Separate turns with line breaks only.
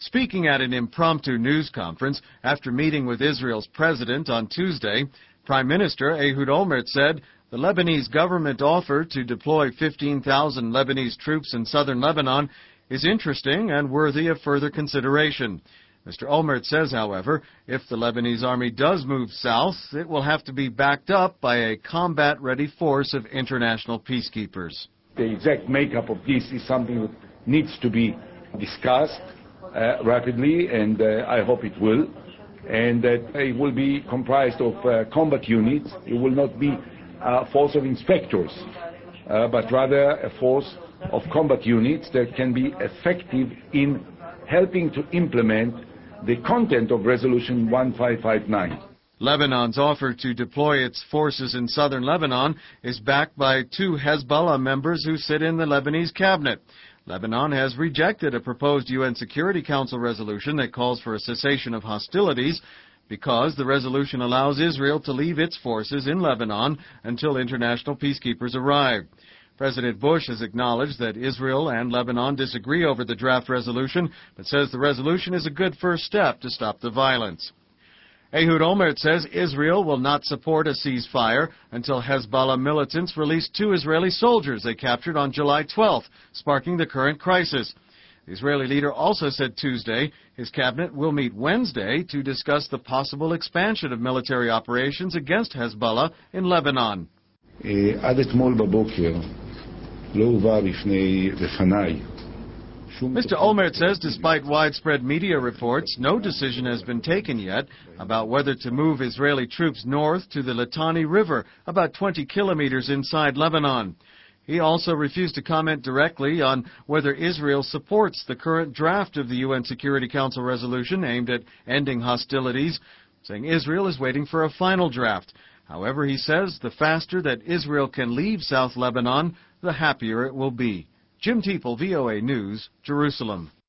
Speaking at an impromptu news conference after meeting with Israel's president on Tuesday, Prime Minister Ehud Olmert said the Lebanese government offer to deploy 15,000 Lebanese troops in southern Lebanon is interesting and worthy of further consideration. Mr. Olmert says, however, if the Lebanese army does move south, it will have to be backed up by a combat-ready force of international peacekeepers.
The exact makeup of this is something that needs to be discussed rapidly, and I hope it will. And that it will be comprised of combat units. It will not be a force of inspectors, but rather a force of combat units that can be effective in helping to implement the content of Resolution 1559.
Lebanon's offer to deploy its forces in southern Lebanon is backed by 2 Hezbollah members who sit in the Lebanese cabinet. Lebanon has rejected a proposed UN Security Council resolution that calls for a cessation of hostilities because the resolution allows Israel to leave its forces in Lebanon until international peacekeepers arrive. President Bush has acknowledged that Israel and Lebanon disagree over the draft resolution, but says the resolution is a good first step to stop the violence. Ehud Olmert says Israel will not support a ceasefire until Hezbollah militants release 2 Israeli soldiers they captured on July 12th, sparking the current crisis. The Israeli leader also said Tuesday his cabinet will meet Wednesday to discuss the possible expansion of military operations against Hezbollah in Lebanon. Mr. Olmert says despite widespread media reports, no decision has been taken yet about whether to move Israeli troops north to the Litani River, about 20 kilometers inside Lebanon. He also refused to comment directly on whether Israel supports the current draft of the UN Security Council resolution aimed at ending hostilities, saying Israel is waiting for a final draft. However, he says the faster that Israel can leave South Lebanon, the happier it will be. Jim Teeple, VOA News, Jerusalem.